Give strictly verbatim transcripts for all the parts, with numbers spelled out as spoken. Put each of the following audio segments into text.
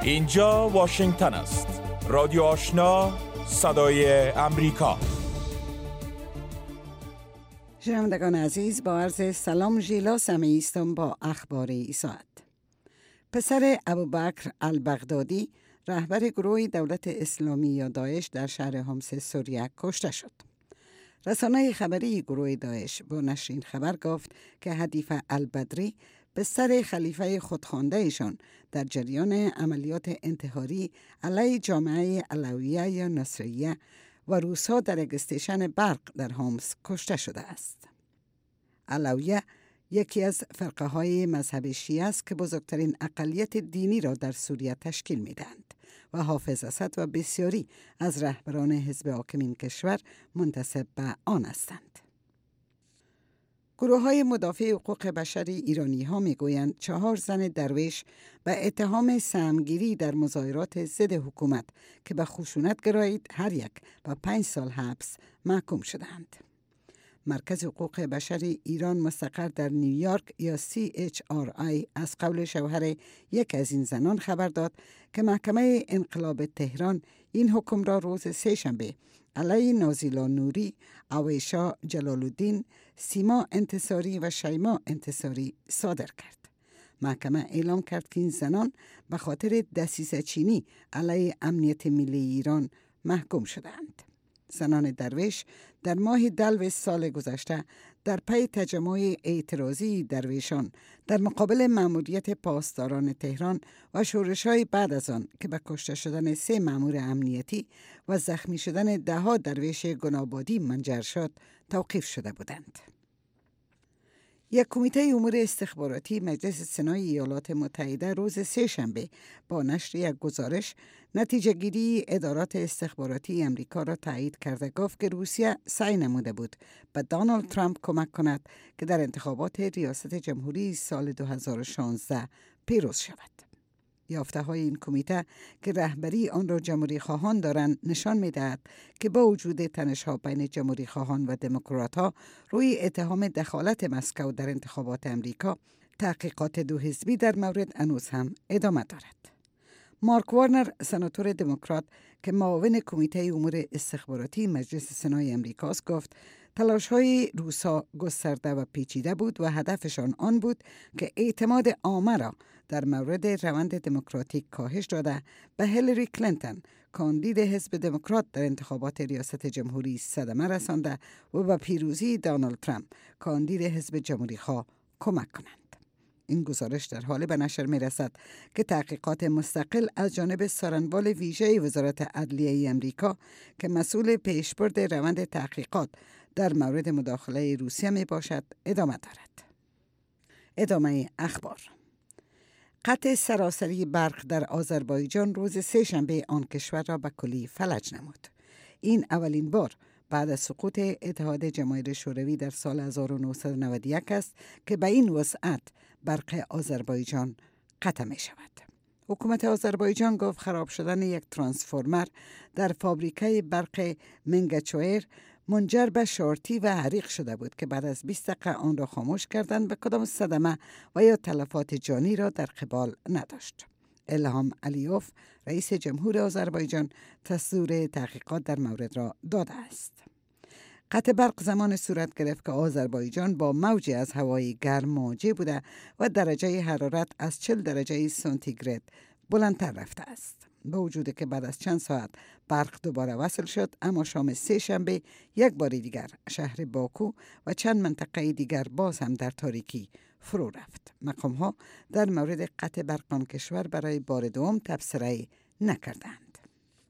اینجا واشنگتن است. رادیو آشنا، صدای امریکا. شنوندگان عزیز، با عرض سلام ژیلا سمی استم با اخبار این ساعت. پسر ابوبکر البغدادی، رهبر گروه دولت اسلامی یا داعش در شهر حمص سوریه کشته شد. رسانه خبری گروه داعش با نشر این خبر گفت که حدیث البدری، پسر خلیفه خودخوانده ایشان، در جریان عملیات انتحاری علیه جامعه علویه یا نصریه و روس‌ها در یک استیشن برق در حمص کشته شده است. علویه یکی از فرقه های مذهب شیعه است که بزرگترین اقلیت دینی را در سوریه تشکیل می‌دهند و حافظ اسد و بسیاری از رهبران حزب حاکم این کشور منتسب به آن هستند. گروه های مدافع حقوق بشری ایرانی ها می گویند چهار زن درویش به اتهام سهمگیری در مظاهرات ضد حکومت که به خشونت گرایید هر یک به پنج سال حبس محکوم شدند. مرکز حقوق بشری ایران مستقر در نیویورک یا سی اچ آر آی از قول شوهر یک از این زنان خبر داد که محکمه انقلاب تهران این حکم را روز سه‌شنبه علیه نازیلا نوری، عویشا جلال الدین، سیما انتصاری و شیما انتصاری صادر کرد. محکمه اعلام کرد که این زنان به خاطر دسیسه چینی علیه امنیت ملی ایران محکوم شدند. زنان درویش در ماه دلو سال گذشته در پی تجمع اعتراضی درویشان در مقابل مأموریت پاسداران تهران و شورش‌های بعد از آن که به کشته شدن سه مأمور امنیتی و زخمی شدن ده‌ها درویش گنابادی منجر شد، توقیف شده بودند. یک کمیته امور استخباراتی مجلس سنای ایالات متحده روز سه‌شنبه با نشر یک گزارش نتیجه گیری ادارات استخباراتی امریکا را تایید کرده گفت که روسیه سعی نموده بود به دونالد ترامپ کمک کند که در انتخابات ریاست جمهوری سال دو هزار و شانزده پیروز شود. یافته های این کمیته که رهبری آن را جمهوری خواهان دارند نشان می دهد که با وجود تنش‌ها بین جمهوری خواهان و دموکرات ها روی اتهام دخالت مسکو در انتخابات امریکا، تحقیقات دو حزبی در مورد هنوز هم ادامه دارد. مارک وارنر، سناتور دموکرات که معاون کمیته امور استخباراتی مجلس سنای امریکاست، گفت تلاش‌های روس‌ها گسترده و پیچیده بود و هدفشان آن بود که اعتماد عامه را در مورد روند دموکراتیک کاهش داده به هیلاری کلینتون، کاندید حزب دموکرات در انتخابات ریاست جمهوری صدمه رسانده و به پیروزی دونالد ترامپ، کاندید حزب جمهوری‌خواه، کمک کنند. این گزارش در حال به نشر می رسد که تحقیقات مستقل از جانب سارنوال ویژه وزارت عدلیه امریکا که مسئول پیشبرد روند تحقیقات در مورد مداخله روسیه می باشد ادامه دارد. ادامه اخبار. قطع سراسری برق در آذربایجان روز سه‌شنبه آن کشور را به کلی فلج نمود. این اولین بار بعد از سقوط اتحاد جماهیر شوروی در سال هزار و نهصد و نود و یک است که به این وسعت برق آذربایجان قطع می شود. حکومت آذربایجان گفت خراب شدن یک ترانسفورمر در فابریکه برق منگچویر منجر به شارتی و حریق شده بود که بعد از بیست دقیقه آن را خاموش کردند و کدام صدمه و یا تلفات جانی را در قبال نداشت. الهام علیوف، رئیس جمهور آذربایجان، تصدیق تحقیقات در مورد را داده است. قطع برق زمان صورت گرفت که آذربایجان با موجی از هوای گرم مواجه بوده و درجه حرارت از چهل درجه سانتیگراد بلندتر رفته است. با وجود که بعد از چند ساعت برق دوباره وصل شد، اما شام سه شنبه یک بار دیگر شهر باکو و چند منطقه دیگر باز هم در تاریکی فرو رفت. مقام ها در مورد قطع برق آن کشور برای بار دوم تبصره نکردند.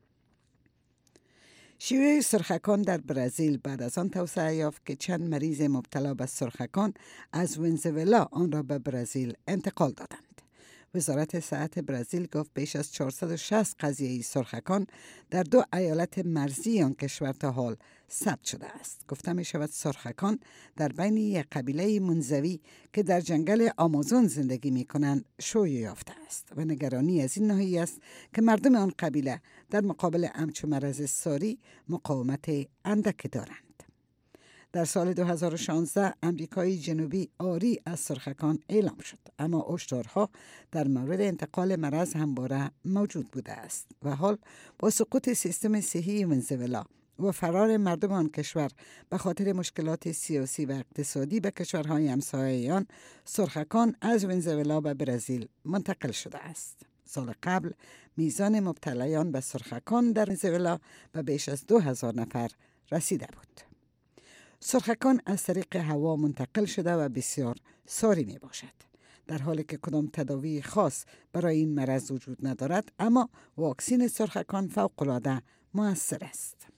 شیوع سرخکان در برزیل بعد از آن توسعه یافت که چند مریض مبتلا به سرخکان از ونزوئلا آن را به برزیل انتقال دادند. وزارت صحت برزیل گفت بیش از چهارصد و شصت قضیه سرخکان در دو ایالت مرزی آن کشور تا حال ثبت شده است. گفته می شود سرخکان در بین یک قبیله منزوی که در جنگل آمازون زندگی می کنند شیوع یافته است و نگرانی از این ناحیه است که مردم آن قبیله در مقابل همچون مرض ساری مقاومت اندک دارند. در سال دو هزار و شانزده امریکای جنوبی عاری از سرخکان اعلام شد، اما هشدارها در مورد انتقال مرض همواره موجود بوده است و حال با سقوط سیستم صحی ونزوئلا و فرار مردم آن کشور به خاطر مشکلات سیاسی و اقتصادی به کشورهای همسایه آن، سرخکان از ونزوئلا به برزیل منتقل شده است. سال قبل میزان مبتلایان به سرخکان در ونزوئلا به بیش از دو هزار نفر رسیده بود. سرخکان از طریق هوا منتقل شده و بسیار ساری می باشد، در حالی که کدام تداوی خاص برای این مرض وجود ندارد، اما واکسین سرخکان فوق‌العاده مؤثر است.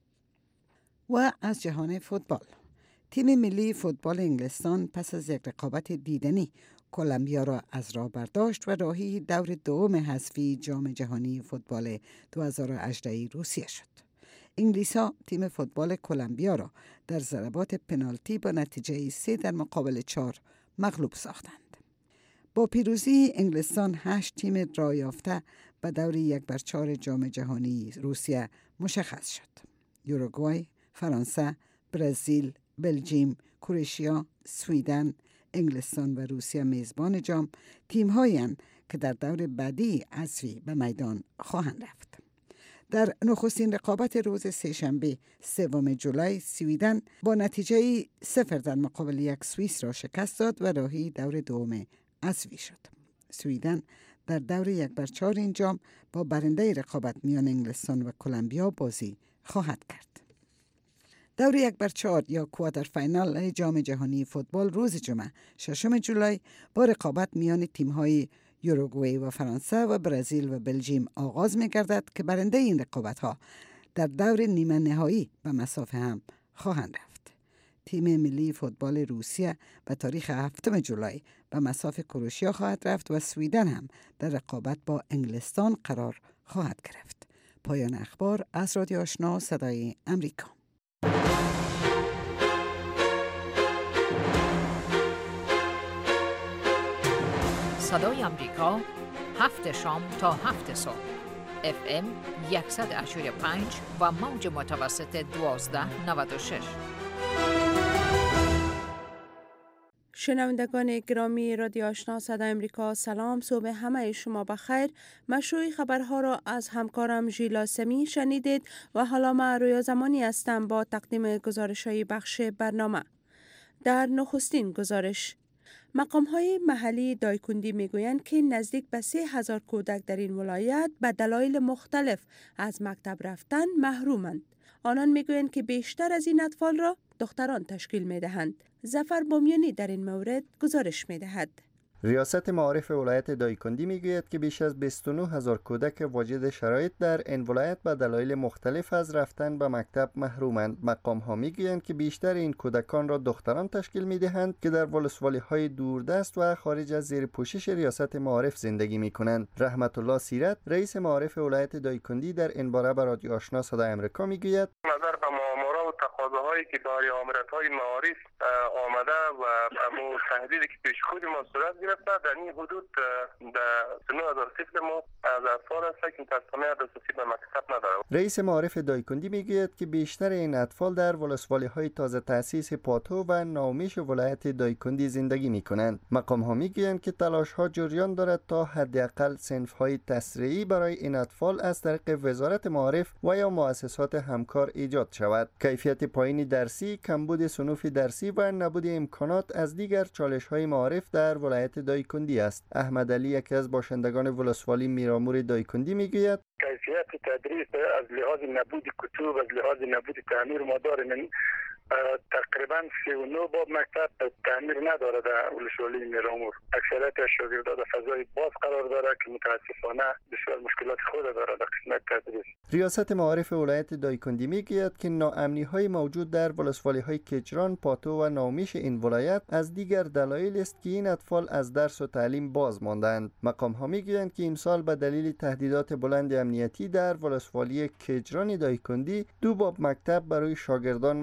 و از جهان فوتبال، تیم ملی فوتبال انگلستان پس از یک رقابت دیدنی کلمبیا را از راه برداشت و راهی دور دوم حذفی جام جهانی فوتبال دو هزار و هجده روسیه شد. انگلیس‌ها تیم فوتبال کلمبیا را در ضربات پنالتی با نتیجه سه در مقابل چهار مغلوب ساختند. با پیروزی انگلستان هشت تیم راه یافته به دور یک بر چهار جام جهانی روسیه مشخص شد. یوروگوئه، فرانسه، برزیل، بلژیم، کرواتیا، سویدن، انگلستان و روسیه میزبان جام تیم‌هایی هستند که در دور بعدی حذفی به میدان خواهند رفت. در نخستین رقابت روز سه‌شنبه سوم جولای، سویدن با نتیجه صفر در مقابل یک سوئیس را شکست داد و راهی دور دوم حذفی شد. سویدن در دور یک بر چهار این جام با برنده رقابت میان انگلستان و کلمبیا بازی خواهد کرد. دور یک بر چهار یا کوارتر فینال جام جهانی فوتبال روز جمعه ششم جولای با رقابت میان تیم‌های یوروگوئه و فرانسه و برزیل و بلژیم آغاز می‌گردد که برنده این رقابت‌ها در دور نیمه نهایی به مسافه هم خواهند رفت. تیم ملی فوتبال روسیه به تاریخ هفتم جولای به مسافه کرواتیا خواهد رفت و سویدن هم در رقابت با انگلستان قرار خواهد گرفت. پایان اخبار از رادیو آشنا صدای امریکا. صدای امریکا، هفت شام تا هفت صبح، اف ام صد و هشتاد و پنج و موج متوسط دوازده نود و شش. شنوندگان گرامی رادیو آشنا صدای امریکا، سلام، صبح همه شما بخیر. مشروع خبرها را از همکارم ژیلا سمی شنیدید و حالا من رویا زمانی هستم با تقدیم گزارش‌های بخش برنامه. در نخستین گزارش، مقام‌های محلی دایکندی می‌گویند که نزدیک به سه هزار کودک در این ولایت به دلایل مختلف از مکتب رفتن محرومند. آنان می‌گویند که بیشتر از این اطفال را دختران تشکیل می‌دهند. ظفر بامیانی در این مورد گزارش می‌دهد. ریاست معارف ولایت دایکندی میگوید که بیش از بیست و نه هزار کودک واجد شرایط در این ولایت به دلایل مختلف از رفتن به مکتب محرومند. مقام ها میگویند که بیشتر این کودکان را دختران تشکیل میدهند که در ولسوالی های دوردست و خارج از زیر پوشش ریاست معارف زندگی میکنند. رحمت الله سیرت، رئیس معارف ولایت دایکندی، در این باره به رادیو آشنا صدای امریکا میگوید نظر به معامله و تقاضاهایی که داری امارت‌های معارف آمده و همون تهدیدی که پیش خود ما صورت گرفته، در این حدود در نه هزار طفل ما از اطفال است که متأسفانه دسترسی به مکتب نداره. رئیس معارف دایکندی میگوید که بیشتر این اطفال در ولسوالی‌های تازه تأسیس پاتو و ناومیش ولایت دایکندی زندگی میکنند. مقام‌ها میگویند که تلاش‌ها جریان دارد تا حداقل صنف‌های تسریعی برای این اطفال از طریق وزارت معارف و یا مؤسسات همکار ایجاد شود. کیفیت پایین درسی، کمبود صنوف درسی و نبود امکانات از دیگر چالش‌های معارف در ولایت دایکندی است. احمد علی، یکی از باشندگان ولسوالی میرامور دایکندی، میگوید کیفیت تدریس از لحاظ نبود کتب، از لحاظ نبود تعمیر مدار من تقریبا سی و نه باب مکتب تعمیر نداره در ولسوالی میرامور. اکثریت شاگردان در فضای باز قرار داره که متاسفانه بسیار مشکلات خود داره در قسمت تدریس. ریاست معارف ولایت دایکندی میگوید که ناامنی‌های موجود در ولسوالی‌های کجران، پاتو و ناومیش این ولایت از دیگر دلایل است که این اطفال از درس و تعلیم باز ماندند. مقام‌ها میگویند که این سال به دلیل تهدیدات بلند امنیتی در ولسوالی کجران دایکندی دو باب مکتب برای شاگردان مسدود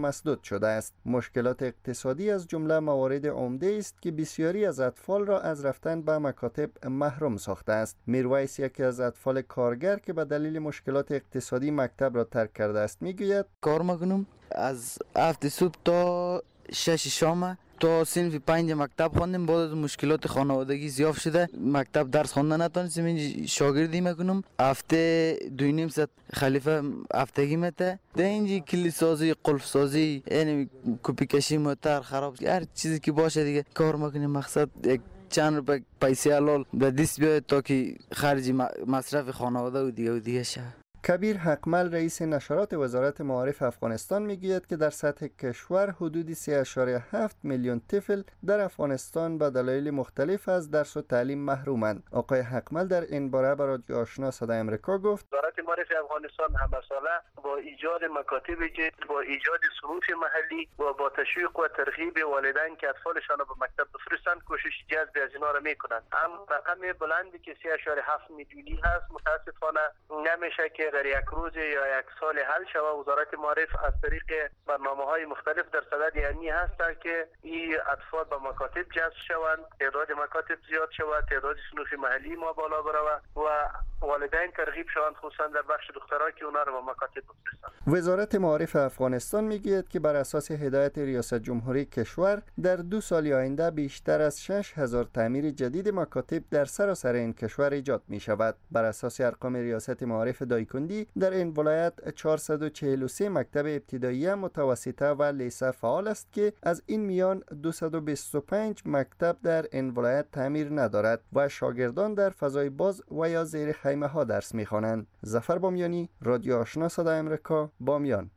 شده است. مشکلات اقتصادی از جمله موارد عمده است که بسیاری از اطفال را از رفتن به مکاتب محروم ساخته است. میرویس، یکی از اطفال کارگر که به دلیل مشکلات اقتصادی مکتب را ترک کرده است، میگوید کار میکنم از هفت صبح تا شش شام تا صنف پنج مکتب خواندیم. بعد از مشکلات خانوادگی زیاد شده مکتب درس خواندن نتونستم. این شاگردی میکنم. هفته دو نیم ساعت خلیفه هفتگی میته. در اینجا کلید سازی، قلف سازی، یعنی کپی کشی موتر خراب، هر چیزی که باشه دیگه کار میکنیم. مقصد یک چند روپه پیسه حلال به دست بیاید تا که خرج مصرف خانواده و دیگه و دیگه شه. کبیر حقمل، رئیس نشرات وزارت معارف افغانستان، میگوید که در سطح کشور حدود سه اشاریه هفت میلیون طفل در افغانستان به دلایل مختلف از درس و تعلیم محرومند. آقای حقمل در این باره به رادیو آشنا صدای امریکا گفت: وزارت معارف افغانستان همه ساله با ایجاد مکاتب جدید، با ایجاد صنوف محلی و با تشویق و ترغیب والدین که اطفالشان را به مکتب بفرستند کوشش جذب از اینا را میکنند. اما رقم بلندی که سه اشاریه هفت میلیونی هست متاسفانه نمیشه که در یک روز یا یک سال حل شود. وزارت معارف از طریق برنامه‌های مختلف در صدد یعنی هستند که این اطفال به مکاتب جذب شوند، تعداد مکاتب زیاد شود، تعداد صنوف محلی ما بالا برود و والدین ترغیب شوند، خصوصا در بخش دخترها که اونا رو به مکاتب بفرستند. وزارت معارف افغانستان میگوید که بر اساس هدایت ریاست جمهوری کشور در دو سال آینده بیشتر از شش هزار تعمیر جدید مکاتب در سراسر این کشور ایجاد می شود. بر اساس ارقام ریاست معارف دایکندی در این ولایت چهارصد و چهل و سه مکتب ابتدایی، متوسطه و لیسه فعال است که از این میان دویست و بیست و پنج مکتب در این ولایت تعمیر ندارد و شاگردان در فضای باز و یا زیر خیمه ها درس می‌خوانند. ظفر بامیانی، رادیو آشنا صدای امریکا، بامیان.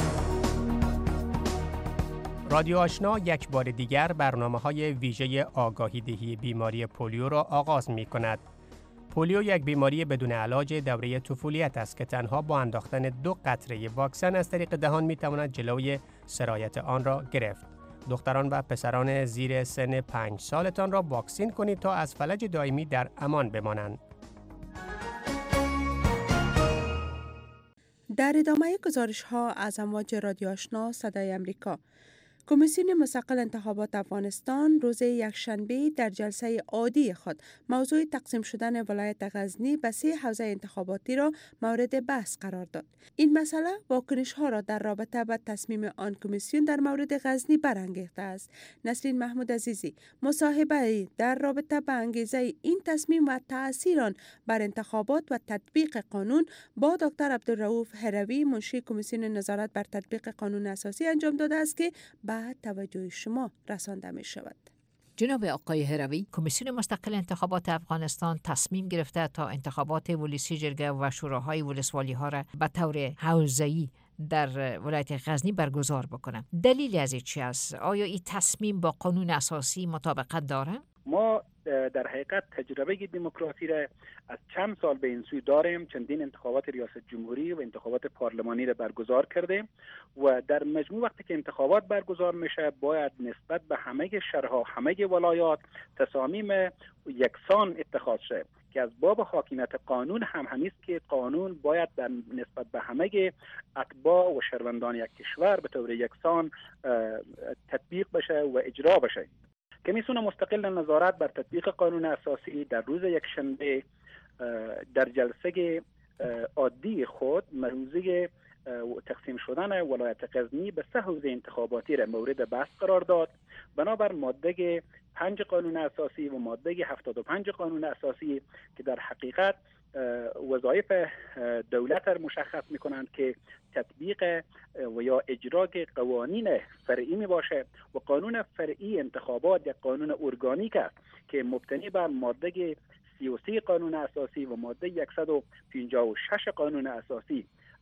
رادیو آشنا یک بار دیگر برنامه‌های ویژه آگاهی دهی بیماری پولیو را آغاز می‌کند. پولیو یک بیماری بدون علاج دوره طفولیت است که تنها با انداختن دو قطره واکسن از طریق دهان می‌تواند جلوی سرایت آن را گرفت. دختران و پسران زیر سن پنج سالتان را واکسین کنید تا از فلج دائمی در امان بمانند. در ادامه گزارش ها از امواج رادیو آشنا صدای امریکا، کمیسیون مستقل انتخابات افغانستان روز یکشنبه در جلسه عادی خود موضوع تقسیم شدن ولایت غزنی به سه حوزه انتخاباتی را مورد بحث قرار داد. این مسئله واکنش ها را در رابطه با تصمیم آن کمیسیون در مورد غزنی برانگیخته است. نسرین محمود عزیزی مصاحبه در رابطه با انگیزه این تصمیم و تأثیر آن بر انتخابات و تطبیق قانون با دکتر عبدالرؤوف هروی، منشی کمیسیون نظارت بر تطبیق قانون اساسی انجام داده است که بعد توجه شما رسانده می شود. جناب آقای هروی، کمیسیون مستقل انتخابات افغانستان تصمیم گرفته تا انتخابات ولسی جرگه و شوراهای ولسوالی ها را به طور حوزه‌ای در ولایت غزنی برگزار بکنه. دلیل از این چی است؟ آیا این تصمیم با قانون اساسی مطابقت داره؟ ما در حقیقت تجربه دموکراسی را از چند سال به این سوی داریم. چندین انتخابات ریاست جمهوری و انتخابات پارلمانی را برگزار کردیم و در مجموع وقتی که انتخابات برگزار میشه باید نسبت به همه شهرها، همه ولایات تصامیم یکسان اتخاذ شه که از باب حاکمیت قانون هم همیست که قانون باید در نسبت به همه اتباع و شهروندان یک کشور به طور یکسان تطبیق بشه و اجرا بشه. کمیسیون مستقل نظارت بر تطبیق قانون اساسی در روز یکشنبه در جلسه عادی خود موضوع تقسیم شدن ولایت غزنی به سه حوزه انتخاباتی را مورد بحث قرار داد. بنابر ماده پنج قانون اساسی و ماده هفتاد و پنج قانون اساسی که در حقیقت وظایف دولت را مشخص میکنند که تطبیق و یا اجرای قوانین فرعی می باشه و قانون فرعی انتخابات یک قانون ارگانیک است که مبتنی بر ماده سی و سه قانون اساسی و ماده صد و پنجاه و شش قانون اساسی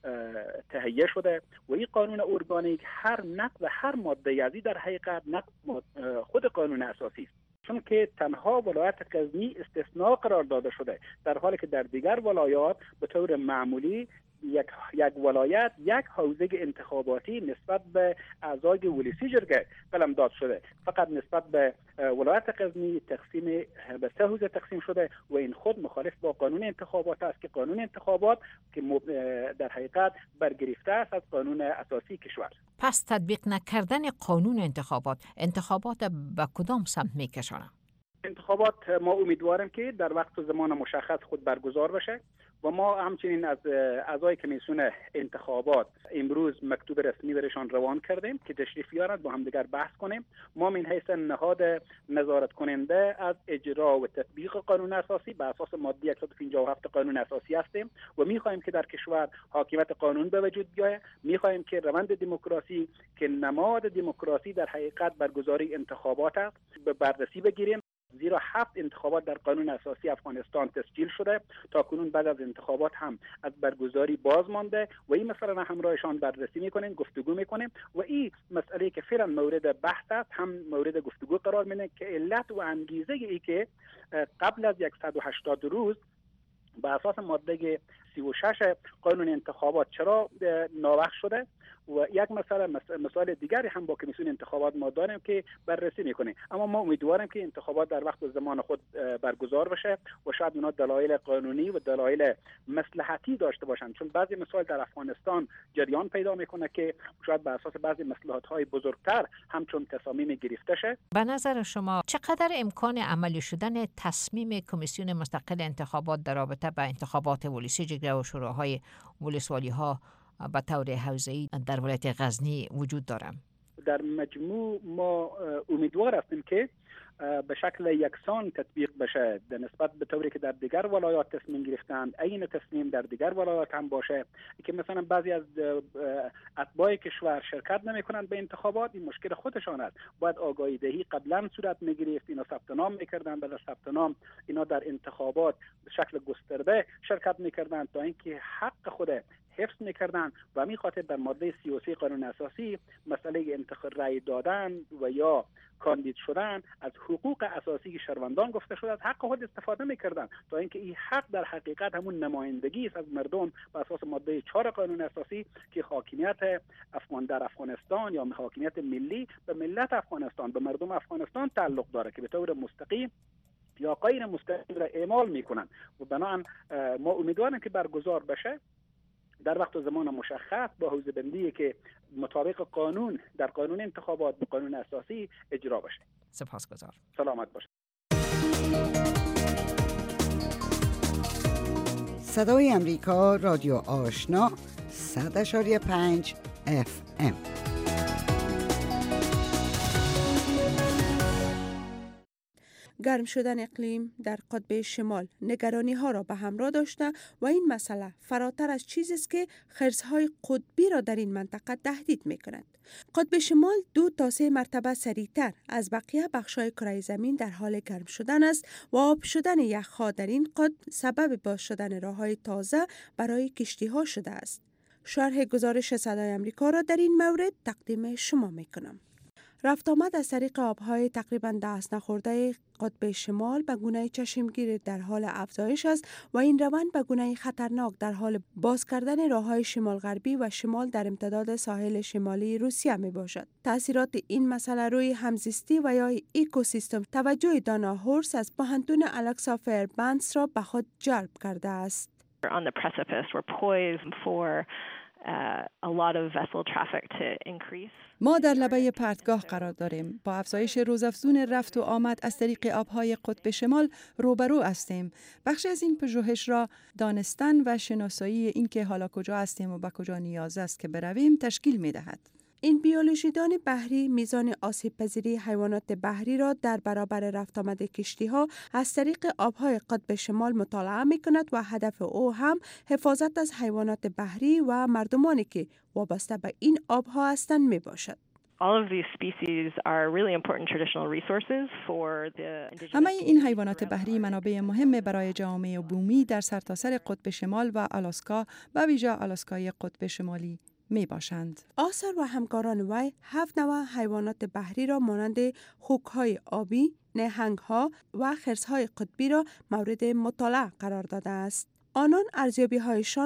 تهیه شده و این قانون ارگانیک هر نقض و هر ماده ازی در حقیقت نقض خود قانون اساسی است، چون که تنها ولایت غزنی استثناء قرار داده شده در حالی که در دیگر ولایات به طور معمولی یک یک ولایت یک حوزه انتخاباتی نسبت به اعضای ولسی جرگه قلمداد شده. فقط نسبت به ولایت غزنی تقسیم به سه حوزه تقسیم شده و این خود مخالف با قانون انتخابات است که قانون انتخابات که در حقیقت برگرفته است از قانون اساسی کشور. پس تطبیق نکردن قانون انتخابات انتخابات به کدام سمت میکشونه؟ انتخابات ما امیدواریم که در وقت و زمان مشخص خود برگزار بشه و ما همچنین از اعضای کمیسیون انتخابات امروز مکتوب رسمی برشان روان کردیم که تشریف بیارند با هم دیگر بحث کنیم. ما من حیث نهاد نظارت کننده از اجرا و تطبیق قانون اساسی به اساس ماده صد و پنجاه و هفت قانون اساسی هستیم و می‌خواهیم که در کشور حاکمیت قانون به وجود بیاید. می‌خواهیم که روند دموکراسی که نماد دموکراسی در حقیقت برگزاری انتخابات است به بررسی بگیریم، زیرا هفت انتخابات در قانون اساسی افغانستان تسجیل شده. تا کنون بعد از انتخابات هم از برگزاری باز مانده و این مسئله را همراهشان بررسی میکنیم، گفتگو میکنیم و این مسئله که فعلا مورد بحث است هم مورد گفتگو قرار میده که علت و انگیزه ای که قبل از صد و هشتاد روز به اساس ماده سی و شش قانون انتخابات چرا ناوقت شده و یک مسئله مسائل دیگری هم با کمیسیون انتخابات ما داریم که بررسی میکنیم. اما ما امیدواریم که انتخابات در وقت و زمان خود برگزار بشه و شاید اونا دلایل قانونی و دلایل مصلحتی داشته باشند، چون بعضی مسائل در افغانستان جریان پیدا میکنه که شاید بر اساس بعضی مصلحت های بزرگتر همچون تصامیم گرفته شه. به نظر شما چقدر امکان عملی شدن تصمیم کمیسیون مستقل انتخابات در رابطه با انتخابات ولسی جرگه و شوراهای ولسوالی ها به طور حوزه‌ای در ولایت غزنی وجود دارم؟ در مجموع ما امیدوار هستیم که به شکل یکسان تطبیق بشه در نسبت به طوری که در دیگر ولایات تصمیم گرفتند عین تصمیم در دیگر ولایات هم باشه که مثلا بعضی از اتباع کشور شرکت نمی‌کنند به انتخابات. این مشکل خودشان است. باید آگاهی دهی قبلا صورت می‌گرفت، اینا ثبت نام می‌کردند، بعد از ثبت نام اینا در انتخابات به شکل گسترده شرکت می‌کردند تا اینکه حق خود حفظ می‌کردند و همین خاطر در ماده سی و سه قانون اساسی مسئله انتخاب رأی دادن و یا کاندید شدن از حقوق اساسی شهروندان گفته شده، از حق خود استفاده می‌کردند تا اینکه این حق در حقیقت همون نمایندگی است از مردم بر اساس ماده چهار قانون اساسی که حاکمیت افغان در افغانستان یا حاکمیت ملی به ملت افغانستان به مردم افغانستان تعلق داره که به طور مستقیم یا غیر مستقیم را اعمال میکنند و بنابراین ما امیدواریم که برگزار بشه در وقت و زمان مشخص با حوزه بندی که مطابق قانون در قانون انتخابات به قانون اساسی اجرا بشه. سپاسگزار. سلامت باشه. صدای امریکا رادیو آشنا صد و پنج اف ام. گرم شدن اقلیم در قطب شمال نگرانی ها را به همراه داشته و این مسئله فراتر از چیزی است که خرس‌های قطبی را در این منطقه تهدید می‌کند. قطب شمال دو تا سه مرتبه سریعتر از بقیه بخش‌های کره زمین در حال گرم شدن است و آب شدن یخ‌ها در این قطب سبب باز شدن راه‌های تازه برای کشتی‌ها شده است. شرح گزارش صدای امریکا را در این مورد تقدیم شما می‌کنم. رفت آمد از طریق آبهای تقریباً دست نخورده قطب شمال به گونه چشمگیر در حال افزایش است و این روند به گونه خطرناک در حال باز کردن راههای شمال غربی و شمال در امتداد ساحل شمالی روسیه می باشد. تأثیرات این مسئله روی همزیستی و یا اکوسیستم توجه دانا هورس از پوهنتون الکسا فیربنکس را به خود جلب کرده است. On the precipice, we're poised for Uh, a lot of vessel traffic to increase. ما در لبه پرتگاه قرار داریم. با افزایش روزافزون رفت و آمد از طریق آبهای قطب شمال روبرو هستیم. بخشی از این پژوهش را دانستن و شناسایی این که حالا کجا هستیم و به کجا نیاز است که برویم تشکیل می دهد. این بیولوژیدان بحری میزان آسیب پذیری حیوانات بحری را در برابر رفت آمد کشتی ها از طریق آبهای قطب شمال مطالعه می کند و هدف او هم حفاظت از حیوانات بحری و مردمانی که وابسته به این آبها هستند می باشد. All of these species are really important traditional resources for the همه این حیوانات بحری منابع مهم برای جوامع بومی در سرتاسر قطب شمال و آلاسکا و ویژه آلاسکای قطب شمالی می باشند. آثر و همکاران وی هفت نوع حیوانات بحری را مانند خوک‌های آبی، نهنگ‌ها و خرس‌های قطبی را مورد مطالعه قرار داده است. آنان ارزیابی‌هایشان را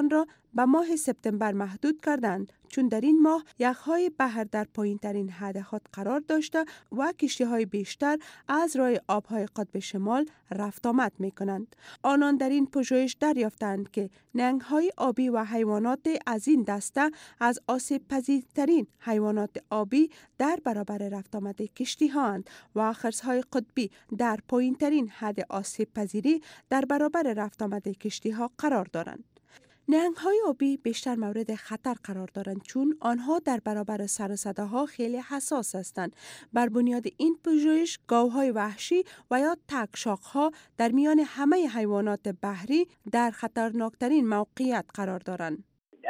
به ماه سپتامبر محدود کردند، چون در این ماه یخهای بحر در پایین ترین حد خود قرار داشته و کشتی های بیشتر از راه آبهای قطب شمال رفت آمد می کنند. آنان در این پژوهش دریافتند که نهنگ های آبی و حیوانات از این دسته از آسیب پذیرترین حیوانات آبی در برابر رفت آمد کشتی هاند و خرسهای قطبی در پایین ترین حد آسیب پذیری در برابر رفت آمد کشتی ها قرار دارند. نهنگ‌های آبی بیشتر مورد خطر قرار دارند چون آنها در برابر سر و صداها خیلی حساس هستند. بر بنیاد این پژوهش گاوهای وحشی و یا تکشاق‌ها در میان همه حیوانات بحری در خطرناکترین موقعیت قرار دارند.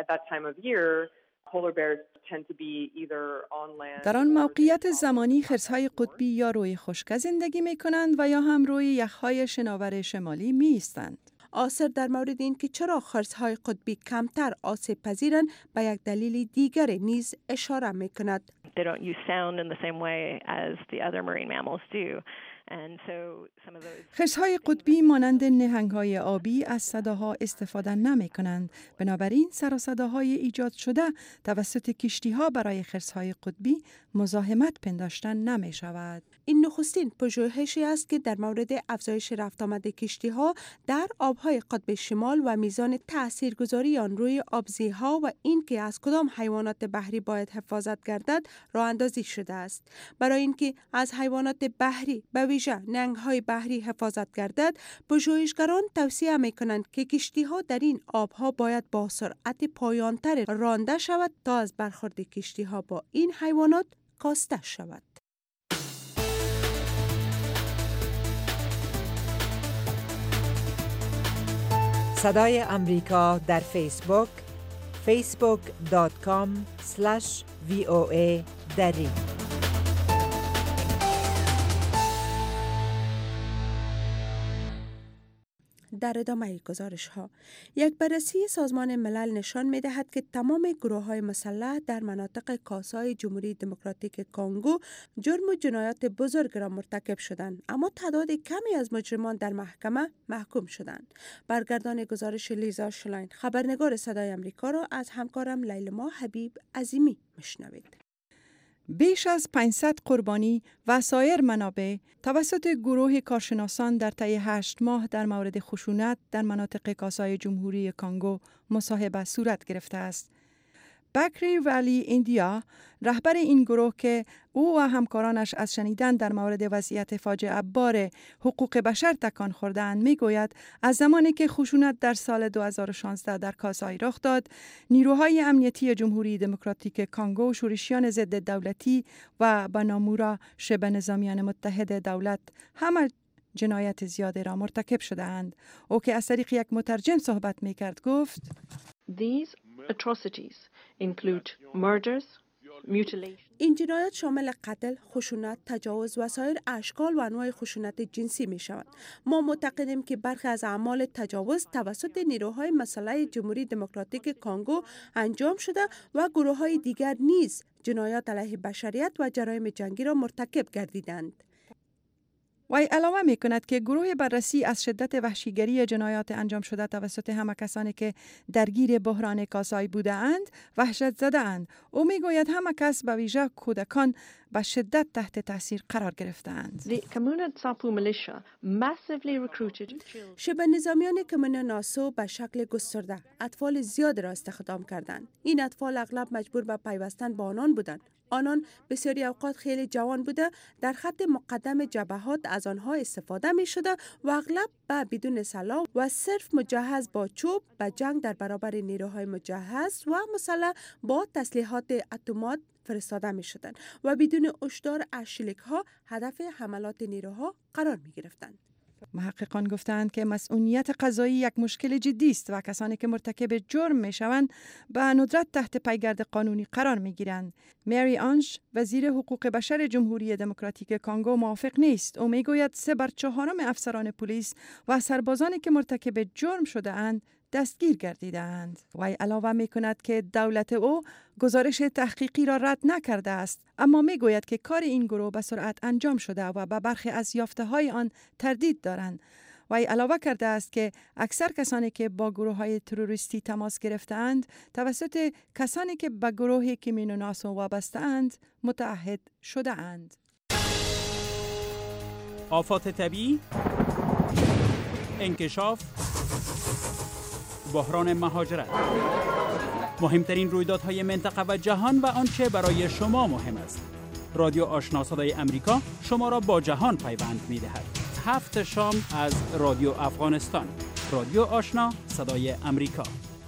در آن موقعیت زمانی خرس‌های قطبی یا روی خشک زندگی می‌کنند و یا هم روی یخ‌های شناور شمالی می‌ایستند. آثر در مورد این که چرا خرس‌های قطبی کمتر آسیب پذیرند به یک دلیل دیگر نیز اشاره می‌کند. They don't use sound in the same way as the other marine mammals do. خرس‌های قطبی مانند نهنگ‌های آبی از صداها استفاده نمی‌کنند. بنابراین سر و صداهای ایجاد شده توسط کشتی‌ها برای خرس‌های قطبی مزاحمت پنداشتن نمی‌شود. این نخستین پژوهشی است که در مورد افزایش رفت آمد کشتی‌ها در آب‌های قطب شمال و میزان تاثیرگذاری آن روی آبزی‌ها و اینکه از کدام حیوانات بحری باید حفاظت گردد راه اندازی شده است. برای اینکه از حیوانات بحری به ویژه نهنگ‌های بحری حفاظت گردد، پژوهشگران توصیه می‌کنند که کشتی‌ها در این آب‌ها باید با سرعت پایان‌تر رانده شود تا از برخورد کشتی‌ها با این حیوانات کاسته شود. صدای امریکا در فیسبوک فیسبوک دات کام اسلش وی او ای دری. در ادامه گزارش ها، یک بررسی سازمان ملل نشان می دهد که تمام گروه های مسلح در مناطق کاسای جمهوری دموکراتیک کانگو جرم و جنایات بزرگ را مرتکب شدند، اما تعداد کمی از مجرمان در محکمه محکوم شدند. برگردان گزارش لیزا شلاین، خبرنگار صدای امریکا، را از همکارم لیلما حبیب عظیمی مشنوید. بیش از پانصد قربانی و سایر منابع توسط گروه کارشناسان در طی هشت ماه در مورد خشونت در مناطق کاسای جمهوری کانگو مصاحبه صورت گرفته است. بکری ولی ایندیا، رهبر این گروه که او و همکارانش از شنیدن در مورد وضعیت فاجعه بار حقوق بشر تکان خورده‌اند، میگوید از زمانی که خشونت در سال دو هزار و شانزده در کاسای رخ داد، نیروهای امنیتی جمهوری دموکراتیک کانگو، شورشیان ضد دولتی و بنامورا شبه نظامیان متحد دولت همه جنایت زیاده را مرتکب شده‌اند. او که از طریق یک مترجم صحبت می‌کرد گفت: These atrocities include murders, mutilation. این جنایات شامل قتل، خشونت، تجاوز و سایر اشکال و انواع خشونت جنسی می شوند. ما معتقدیم که برخی از اعمال تجاوز توسط نیروهای مسلح جمهوری دموکراتیک کانگو انجام شده و گروه‌های دیگر نیز جنایات علیه بشریت و جرایم جنگی را مرتکب گردیدند. وی علاوه می کند که گروه بررسی از شدت وحشیگری جنایات انجام شده توسط همه کسانی که درگیر بحران کاسای بوده اند وحشت زده اند. او می گوید همه کس به ویژه کودکان به شدت تحت تاثیر قرار گرفتند. شبه نظامیان کمون ناسو به شکل گسترده اطفال زیاد را استخدام کردند. این اطفال اغلب مجبور به پیوستن با آنان بودند. آنان بسیاری اوقات خیلی جوان بوده، در خط مقدم جبهات از آنها استفاده می شده و اغلب به بدون سلاح و صرف مجهز با چوب به جنگ در برابر نیروهای مجهز و مسلح با تسلیحات اتمات فرستاده می شدند و بدون هشدار از شلیک ها هدف حملات نیروها قرار می گرفتند. محققان گفتند که مسئولیت قضایی یک مشکل جدی است و کسانی که مرتکب جرم می شوند به ندرت تحت پیگرد قانونی قرار می گیرند. مری آنژ، وزیر حقوق بشر جمهوری دموکراتیک کانگو، موافق نیست. او می گوید سه بر چهارم افسران پلیس و سربازانی که مرتکب جرم شده اند دستگیر گردیدند. وی علاوه می کند که دولت او گزارش تحقیقی را رد نکرده است، اما می گوید که کار این گروه به سرعت انجام شده و به برخی از یافته های آن تردید دارند. وی علاوه کرده است که اکثر کسانی که با گروه های تروریستی تماس گرفتند توسط کسانی که به گروه کیمینوناسو وابسته اند متعهد شده اند. آفات طبیعی، انکشاف، بحران مهاجرت، مهمترین رویدادهای منطقه و جهان و آنچه برای شما مهم است. رادیو آشنا صدای امریکا شما را با جهان پیوند می‌دهد. هفت شام از رادیو افغانستان. رادیو آشنا صدای امریکا.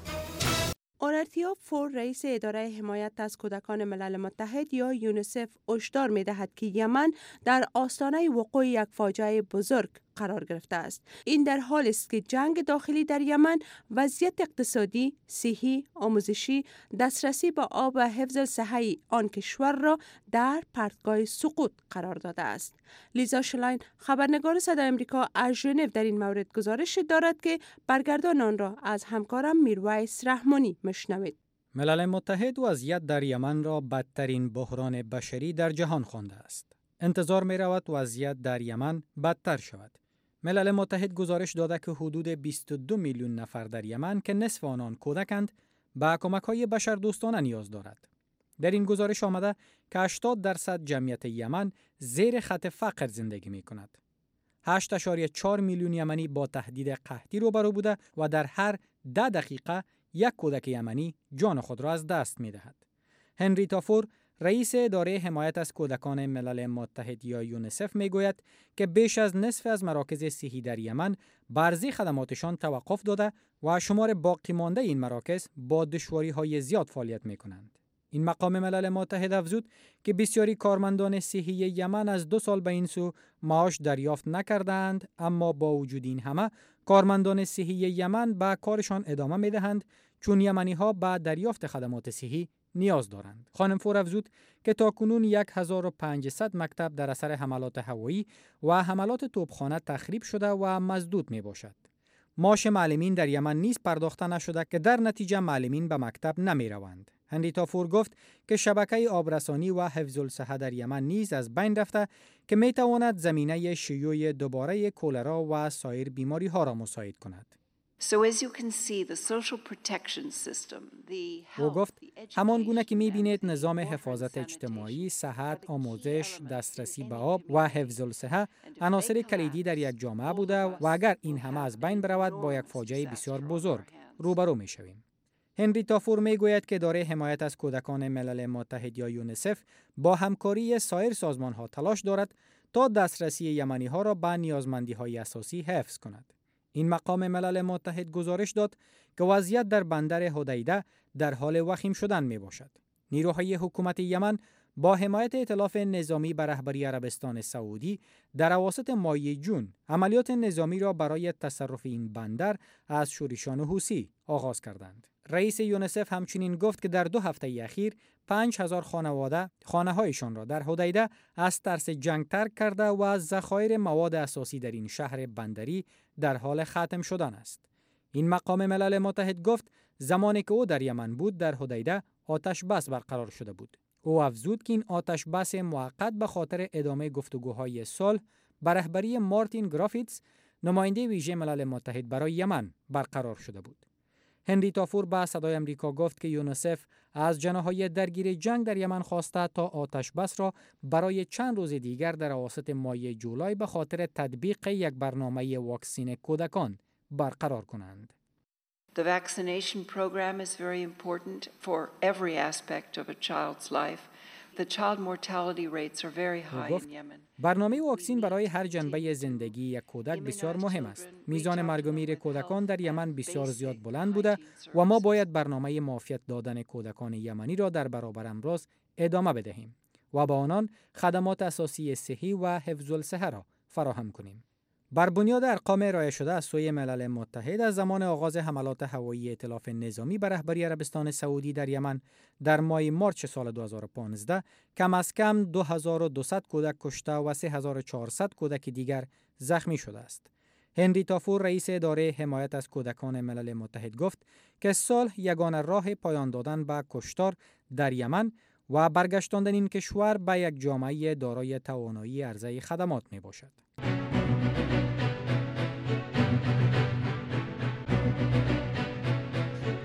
آرتیا فور رئیس اداره حمایت از کودکان ملل متحد یا یونیسف هشدار می‌دهد که یمن در آستانه وقوع یک فاجعه بزرگ قرار گرفته است. این در حالی است که جنگ داخلی در یمن وضعیت اقتصادی، صحی، آموزشی، دسترسی به آب و حفظ صحی آن کشور را در پرتگاه سقوط قرار داده است. لیزا شلاین خبرنگار صدای آمریکا از ژنو در این مورد گزارش دارد که برگردان آن را از همکارم میرویس رحمانی مشنوید. ملل متحد وضعیت در یمن را بدترین بحران بشری در جهان خوانده است. انتظار می رود وضعیت در یمن بدتر شود. ملل متحد گزارش داده که حدود بیست و دو میلیون نفر در یمن که نصف آنان کودکند به کمک‌های بشردوستانه نیاز دارد. در این گزارش آمده که هشتاد درصد جمعیت یمن زیر خط فقر زندگی می کند. هشت ممیز چهار میلیون یمنی با تهدید قحطی روبرو بوده و در هر ده دقیقه یک کودک یمنی جان خود را از دست می دهد. هنریتا فور رئیس اداره حمایت از کودکان ملل متحد یا یونیسف می گوید که بیش از نصف از مراکز صحی در یمن برزی خدماتشان توقف داده و شمار باقی مانده این مراکز با دشواری های زیاد فعالیت می کنند. این مقام ملل متحد افزود که بسیاری کارمندان صحی یمن از دو سال به این سو معاش دریافت نکردند، اما با وجود این همه کارمندان صحی یمن به کارشان ادامه می دهند چون یمنی ها به دریافت خدمات صحی نیاز دارند. خانم فور افزود که تاکنون هزار و پانصد مکتب در اثر حملات هوایی و حملات توپخانه تخریب شده و مسدود می باشد. معاش معلمین در یمن نیز پرداخته نشده که در نتیجه معلمین به مکتب نمی روند. هنریتا فور گفت که شبکه آبرسانی و حفظ الصحه در یمن نیز از بین رفته که می تواند زمینه شیوع دوباره کولرا و سایر بیماری ها را مساعد کند. So as you can see, the social protection system, the او گفت همان گونه که می‌بینید نظام حفاظت اجتماعی، صحت، آموزش، دسترسی به آب و حفظ الصحه عناصر کلیدی در یک جامعه بوده و اگر این همه از بین برود با یک فاجعه بسیار بزرگ روبرو می‌شویم. هنریتا فور می‌گوید که اداره حمایت از کودکان ملل متحد یا یونیسف با همکاری سایر سازمان‌ها تلاش دارد تا دسترسی یمنی‌ها را به نیازمندی‌های اساسی حفظ کند. این مقام ملل متحد گزارش داد که وضعیت در بندر حدیده در حال وخیم شدن می باشد. نیروهای حکومت یمن با حمایت ائتلاف نظامی به رهبری عربستان سعودی در اواسط ماه جون عملیات نظامی را برای تصرف این بندر از شورشیان حوثی آغاز کردند. رئیس یونیسف همچنین گفت که در دو هفته اخیر پنج هزار خانواده خانه‌هایشان را در حدیده از ترس جنگ ترک کرده و ذخایر مواد اساسی در این شهر بندری در حال ختم شدن است. این مقام ملل متحد گفت زمانی که او در یمن بود در حدیده آتش بس برقرار شده بود. او افزود که این آتش بس موقت به خاطر ادامه گفتگوهای صلح به رهبری مارتین گرافیتس نماینده ویژه ملل متحد برای یمن برقرار شده بود. هنریتا فور به صدای آمریکا گفت که یونیسف از جناح‌های درگیر جنگ در یمن خواسته تا آتش بس را برای چند روز دیگر در اواسط ماه جولای به خاطر تطبیق یک برنامه واکسین کودکان برقرار کنند. The vaccination program is very important for every aspect of a child's life. The child mortality rates are very high in Yemen. برنامه واکسین برای هر جنبه زندگی یک کودک بسیار مهم است. میزان مرگ و میر کودکان در یمن بسیار زیاد بلند بوده و ما باید برنامه معافیت دادن کودکان یمنی را در برابر امراض ادامه بدهیم و با آنان خدمات اساسی صحی و حفظ الصحه را فراهم کنیم. بر بنیاد ارقام ارائه شده از سوی ملل متحد از زمان آغاز حملات هوایی ائتلاف نظامی به رهبری عربستان سعودی در یمن در ماه مارچ سال دو هزار و پانزده کم از کم دو هزار و دویست کودک کشته و سه هزار و چهارصد کودک دیگر زخمی شده است. هنریتا فور رئیس اداره حمایت از کودکان ملل متحد گفت که صلح یگانه راه پایان دادن به کشتار در یمن و برگشتاندن این کشور به یک جامعه دارای توانایی عرضه خدمات می باشد.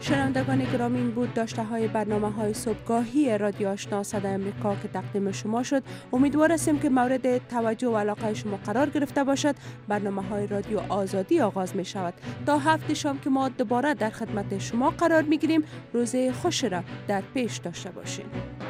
شنوندگان گرامی، این بود داشته های برنامه های صبحگاهی رادیو آشنا صدای امریکا که تقدیم شما شد. امیدوار هستیم که مورد توجه و علاقه شما قرار گرفته باشد. برنامه های رادیو آزادی آغاز می شود. تا هفته شام که ما دوباره در خدمت شما قرار می گیریم. روز خوش را در پیش داشته باشین.